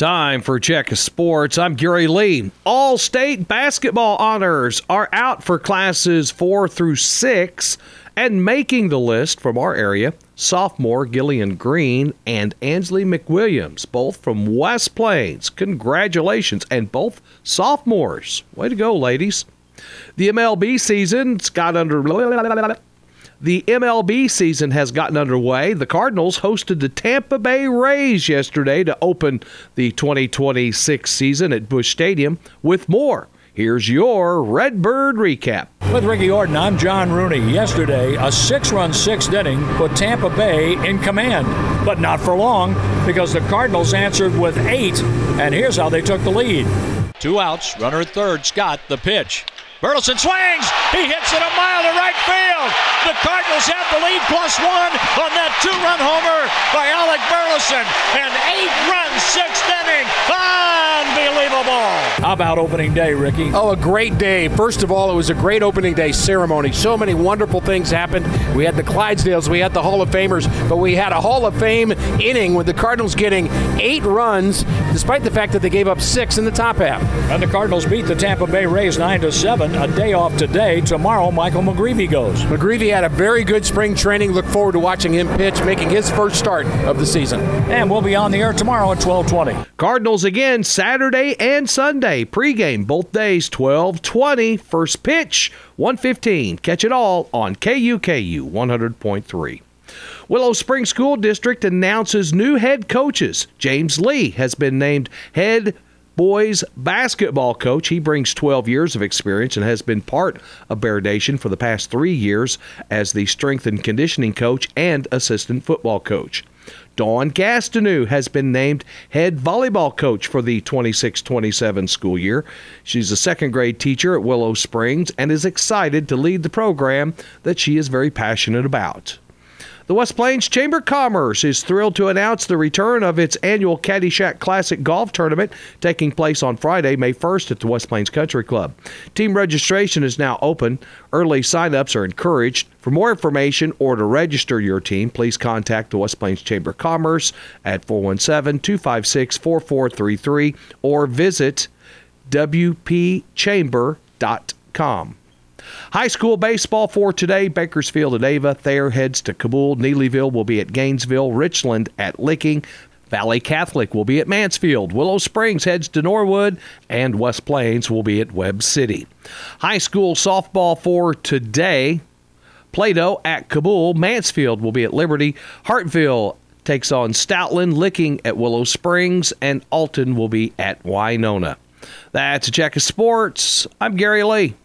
Time for Check of Sports. I'm Gary Lee. All state basketball honors are out for classes 4 through 6, and making the list from our area, sophomore Gillian Green and Ansley McWilliams, both from West Plains. Congratulations, and both sophomores. Way to go, ladies. The MLB season has gotten underway. The Cardinals hosted the Tampa Bay Rays yesterday to open the 2026 season at Busch Stadium. With more, here's your Redbird recap. With Ricky Orton, I'm John Rooney. Yesterday, a 6-run sixth inning put Tampa Bay in command. But not for long, because the Cardinals answered with 8, and here's how they took the lead. 2 outs, runner at third, Scott, the pitch. Burleson swings. He hits it a mile to right field. The Cardinals have the lead +1 on that 2-run homer by Alec Burleson. An 8-run sixth inning. Unbelievable. How about opening day, Ricky? Oh, a great day. First of all, it was a great opening day ceremony. So many wonderful things happened. We had the Clydesdales, we had the Hall of Famers, but we had a Hall of Fame inning with the Cardinals getting 8 runs, despite the fact that they gave up 6 in the top half. And the Cardinals beat the Tampa Bay Rays 9-7. A day off today. Tomorrow, Michael McGreevy goes. McGreevy had a very good spring training. Look forward to watching him pitch, making his first start of the season. And we'll be on the air tomorrow at 12:20. Cardinals again Saturday and Sunday. Pregame both days 12:20. First pitch 1:15. Catch it all on KUKU 100.3. Willow Springs School District announces new head coaches. James Lee has been named head boys basketball coach. He brings 12 years of experience and has been part of Bear Nation for the past 3 years as the strength and conditioning coach and assistant football coach. Dawn Gastineau has been named head volleyball coach for the 26-27 school year. She's a second-grade teacher at Willow Springs and is excited to lead the program that she is very passionate about. The West Plains Chamber of Commerce is thrilled to announce the return of its annual Caddyshack Classic Golf Tournament taking place on Friday, May 1st at the West Plains Country Club. Team registration is now open. Early sign-ups are encouraged. For more information or to register your team, please contact the West Plains Chamber of Commerce at 417-256-4433 or visit wpchamber.com. High school baseball for today. Bakersfield at Ava. Thayer heads to Kabul. Neelyville will be at Gainesville. Richland at Licking. Valley Catholic will be at Mansfield. Willow Springs heads to Norwood. And West Plains will be at Webb City. High school softball for today. Plato at Kabul. Mansfield will be at Liberty. Hartville takes on Stoutland. Licking at Willow Springs. And Alton will be at Winona. That's a check of sports. I'm Gary Lee.